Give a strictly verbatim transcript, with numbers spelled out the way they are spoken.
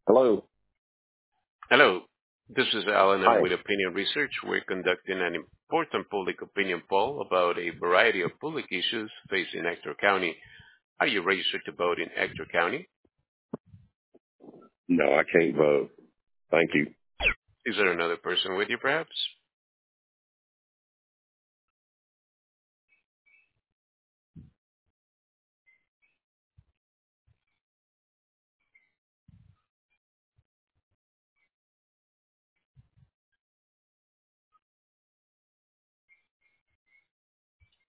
Hello. Hello, this is Alan. I'm Hi. with Opinion Research. We're conducting an important public opinion poll about a variety of public issues facing Ector County. Are you registered to vote in Ector County? No, I can't vote. Thank you. Is there another person with you, perhaps?